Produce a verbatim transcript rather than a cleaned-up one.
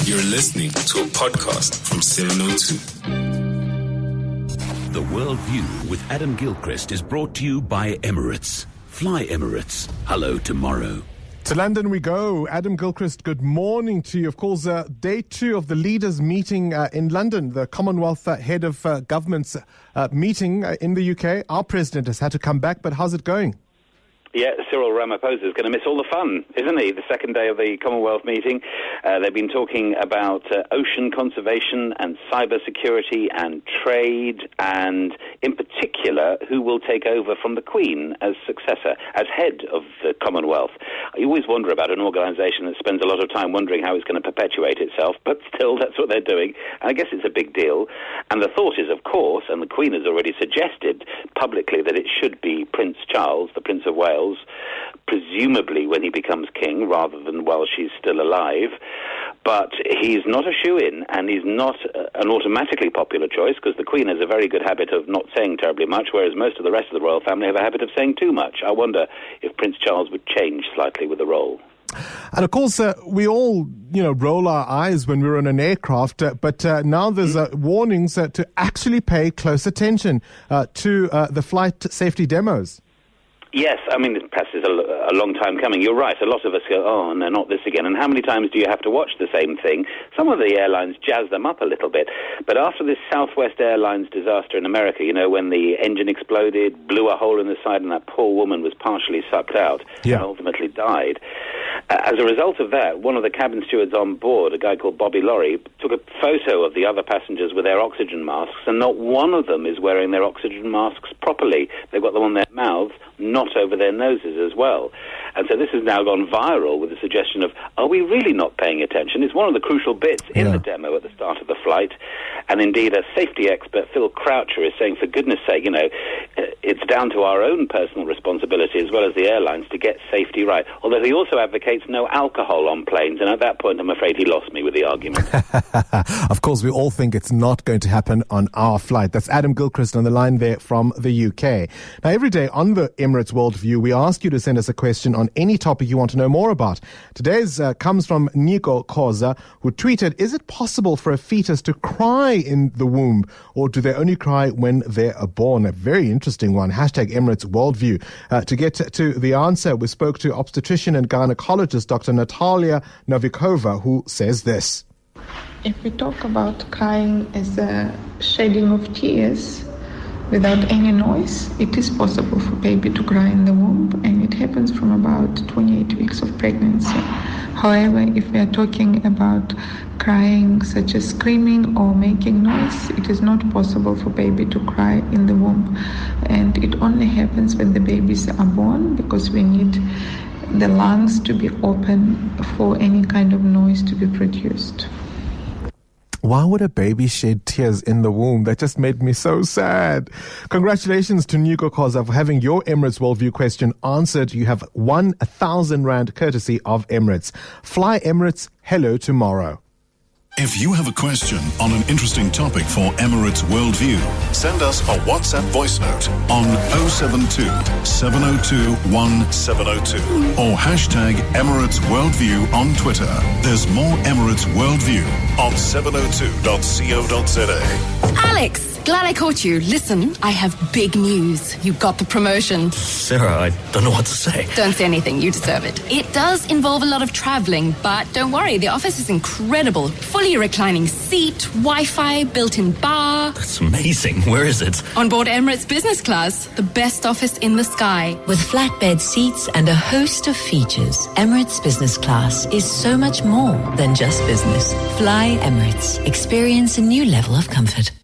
You're listening to a podcast from seven oh two. The World View with Adam Gilchrist is brought to you by Emirates. Fly Emirates. Hello tomorrow. To London we go. Adam Gilchrist, good morning to you. Of course, uh, day two of the leaders meeting uh, in London, the Commonwealth uh, head of uh, government's uh, meeting uh, in the U K. Our president has had to come back, but how's it going? Yeah, Cyril Ramaphosa is going to miss all the fun, isn't he? The second day of the Commonwealth meeting. Uh, they've been talking about uh, ocean conservation and cyber security and trade, and in particular, who will take over from the Queen as successor, as head of the Commonwealth. I always wonder about an organisation that spends a lot of time wondering how it's going to perpetuate itself, but still, that's what they're doing. And I guess it's a big deal. And the thought is, of course, and the Queen has already suggested publicly that it should be Prince Charles, the Prince of Wales, presumably when he becomes king, rather than while she's still alive. But he's not a shoo-in, and he's not an automatically popular choice, because the Queen has a very good habit of not saying terribly much, whereas most of the rest of the royal family have a habit of saying too much. I wonder if Prince Charles would change slightly with the role. And of course, uh, we all, you know, roll our eyes when we're on an aircraft, uh, but uh, now there's uh, warnings uh, to actually pay close attention uh, to uh, the flight safety demos. Yes, I mean, perhaps it's a, a long time coming. You're right. A lot of us go, oh, no, not this again. And how many times do you have to watch the same thing? Some of the airlines jazz them up a little bit. But after this Southwest Airlines disaster in America, you know, when the engine exploded, blew a hole in the side, and that poor woman was partially sucked out yeah. and ultimately died. Uh, as a result of that, one of the cabin stewards on board, a guy called Bobby Lorry, took a photo of the other passengers with their oxygen masks, and not one of them is wearing their oxygen masks properly. They've got them on their mouths, not over their noses as well. And so this has now gone viral with the suggestion of, are we really not paying attention? It's one of the crucial bits in yeah. the demo at the start of the flight. And indeed, a safety expert, Phil Croucher, is saying, for goodness sake, you know, it's down to our own personal responsibility as well as the airlines to get safety right. Although he also advocates no alcohol on planes. And at that point, I'm afraid he lost me with the argument. Of course, we all think it's not going to happen on our flight. That's Adam Gilchrist on the line there from the U K. Now, every day on the Emirates Worldview, we ask you to send us a question on any topic you want to know more about. Today's uh, comes from Nico Koza, who tweeted, is it possible for a fetus to cry in the womb, or do they only cry when they are born? A very interesting one. Hashtag Emirates Worldview. Uh, to get to, to the answer, we spoke to obstetrician and gynecologist Doctor Natalia Novikova, who says this. If we talk about crying as a shedding of tears without any noise, it is possible for baby to cry in the womb, and it happens from about twenty-eight weeks of pregnancy. However, if we are talking about crying such as screaming or making noise, it is not possible for baby to cry in the womb. And it only happens when the babies are born, because we need the lungs to be open for any kind of noise to be produced. Why would a baby shed tears in the womb? That just made me so sad. Congratulations to Nico Koza for having your Emirates Worldview question answered. You have one thousand rand courtesy of Emirates. Fly Emirates. Hello tomorrow. If you have a question on an interesting topic for Emirates Worldview, send us a WhatsApp voice note on oh seven two, seven oh two, one seven oh two or hashtag Emirates Worldview on Twitter. There's more Emirates Worldview on seven oh two dot co dot za. Alex, glad I caught you. Listen, I have big news. You got the promotion. Sarah, I don't know what to say. Don't say anything. You deserve it. It does involve a lot of traveling, but don't worry. The office is incredible. Fully reclining seat, Wi-Fi, built-in bar. That's amazing. Where is it? On board Emirates Business Class, the best office in the sky. With flatbed seats and a host of features, Emirates Business Class is so much more than just business. Fly Emirates. Experience a new level of comfort.